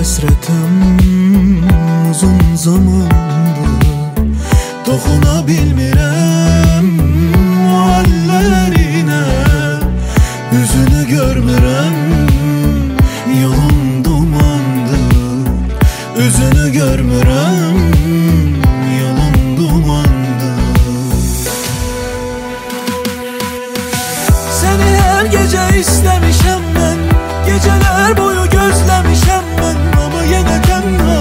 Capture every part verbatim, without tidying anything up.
həsrətim uzun zamandır, toxuna bilmirəm o əllərinə, üzünü görmürəm, yolum dumandır, üzünü görmürəm, yolum dumandır. Səni hər gecə istəmişəm mən, gecələr boyu gözləmişəm mən, amma yenə tənha.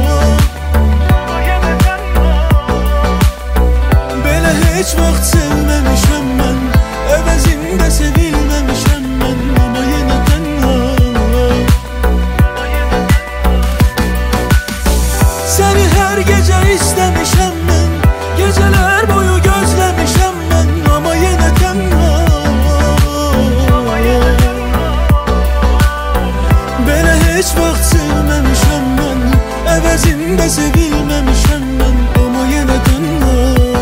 Belə heç vaxt sevməmişəm mən, əvəzində sevilməmişəm mən, amma yenə tənha. Səni hər gecə istəmişəm mən, gecələr boyu gözləmişəm mən, amma yenə tənha. Belə heç vaxt sevməmişəm mən, əvəzində sevilməmişəm mən, amma yenə tənha.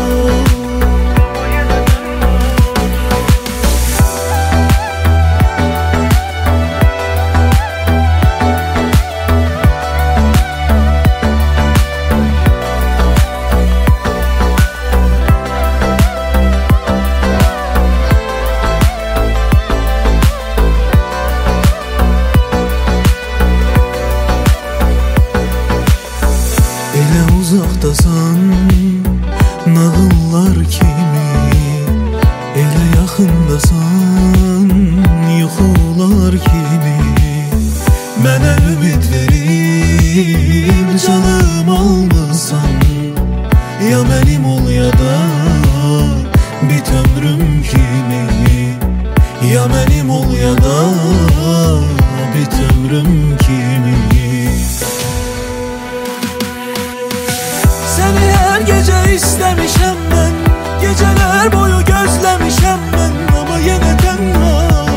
Elə uzaqdasan, nağıllar kimi, elə yaxındasan, yuxular kimi. Mənə ümid verib canım almısan, ya mənim ol ya da bit ömrüm kimi, ya mənim ol ya da bit ömrüm kimi. Səni hər gecə istəmişəm mən, gecələr boyu gözləmişəm mən, amma yenə tənha.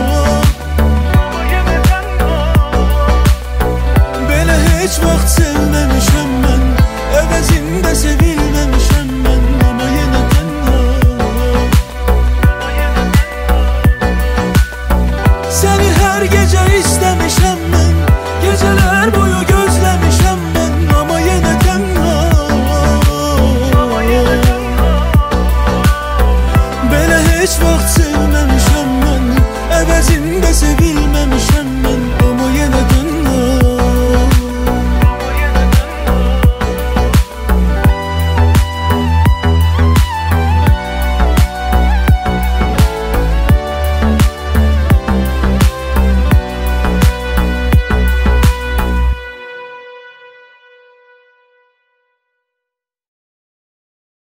Belə heç vaxt sevməmişəm mən, əvəzində sevilməmişəm mən, amma yenə tənha. Səni hər gecə istəmişəm mən, gecələr boyu gözləmişəm mən, amma yenə tənha. Belə heç vaxt sevməmişəm mən, əvəzində sevilməmişəm.